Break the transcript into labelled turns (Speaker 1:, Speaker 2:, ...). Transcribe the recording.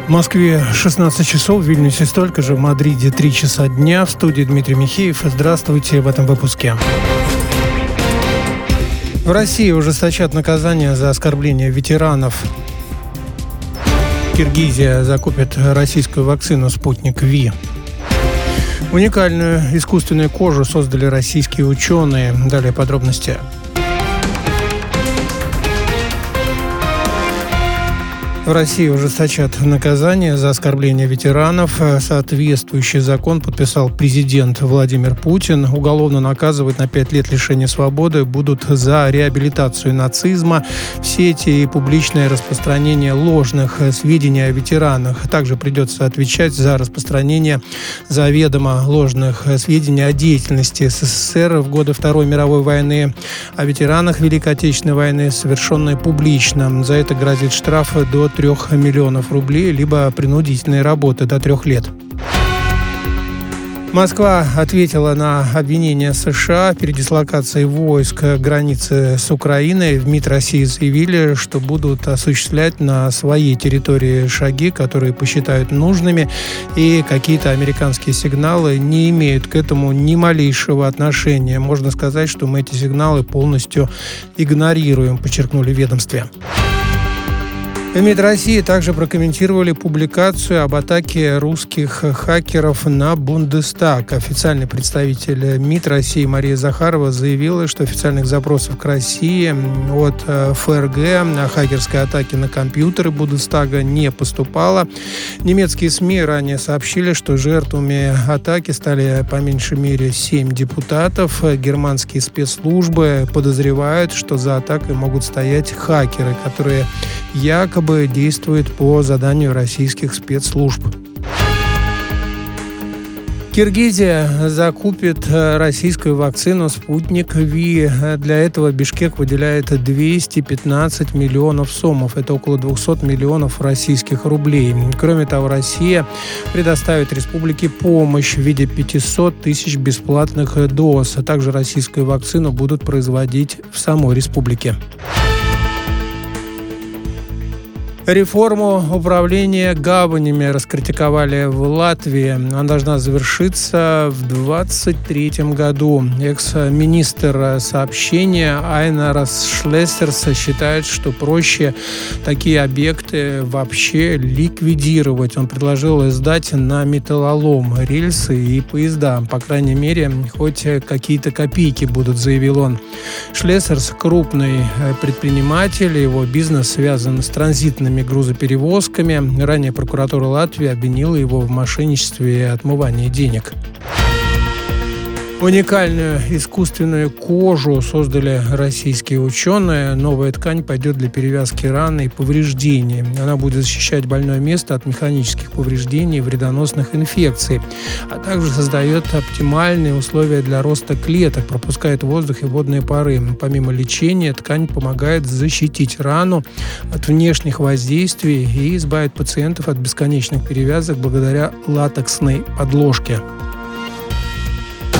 Speaker 1: В Москве 16 часов, в Вильнюсе столько же, в Мадриде 3 часа дня. В студии Дмитрий Михеев. Здравствуйте в этом выпуске. В России ужесточат наказание за оскорбление ветеранов. Киргизия закупит российскую вакцину «Спутник Ви». Уникальную искусственную кожу создали российские ученые. Далее подробности. В России ужесточат наказание за оскорбление ветеранов. Соответствующий закон подписал президент Владимир Путин. Уголовно наказывать на 5 лет лишения свободы будут за реабилитацию нацизма в сети и публичное распространение ложных сведений о ветеранах. Также придется отвечать за распространение заведомо ложных сведений о деятельности СССР в годы Второй мировой войны, о ветеранах Великой Отечественной войны, совершенные публично. За это грозит штраф до 3 миллионов рублей, либо принудительные работы до 3 лет. Москва ответила на обвинения США в передислокации войск к границе с Украиной. В МИД России заявили, что будут осуществлять на своей территории шаги, которые посчитают нужными, и какие-то американские сигналы не имеют к этому ни малейшего отношения. Можно сказать, что мы эти сигналы полностью игнорируем, подчеркнули в ведомстве. В МИД России также прокомментировали публикацию об атаке русских хакеров на Бундестаг. Официальный представитель МИД России Мария Захарова заявила, что официальных запросов к России от ФРГ о хакерской атаке на компьютеры Бундестага не поступало. Немецкие СМИ ранее сообщили, что жертвами атаки стали по меньшей мере 7 депутатов. Германские спецслужбы подозревают, что за атакой могут стоять хакеры, которые якобы действует по заданию российских спецслужб. Киргизия закупит российскую вакцину «Спутник Ви». Для этого Бишкек выделяет 215 миллионов сомов. Это около 200 миллионов российских рублей. Кроме того, Россия предоставит республике помощь в виде 500 тысяч бесплатных доз. А также российскую вакцину будут производить в самой республике. Реформу управления гаванями раскритиковали в Латвии. Она должна завершиться в 2023 году. Экс-министр сообщения Айнарас Шлессерс считает, что проще такие объекты вообще ликвидировать. Он предложил сдать на металлолом рельсы и поезда. По крайней мере, хоть какие-то копейки будут, заявил он. Шлессерс – крупный предприниматель. Его бизнес связан с транзитными грузоперевозками. Ранее прокуратура Латвии обвинила его в мошенничестве и отмывании денег. Уникальную искусственную кожу создали российские ученые. Новая ткань пойдет для перевязки ран и повреждений. Она будет защищать больное место от механических повреждений и вредоносных инфекций, а также создает оптимальные условия для роста клеток, пропускает воздух и водные пары. Помимо лечения, ткань помогает защитить рану от внешних воздействий и избавить пациентов от бесконечных перевязок благодаря латексной подложке.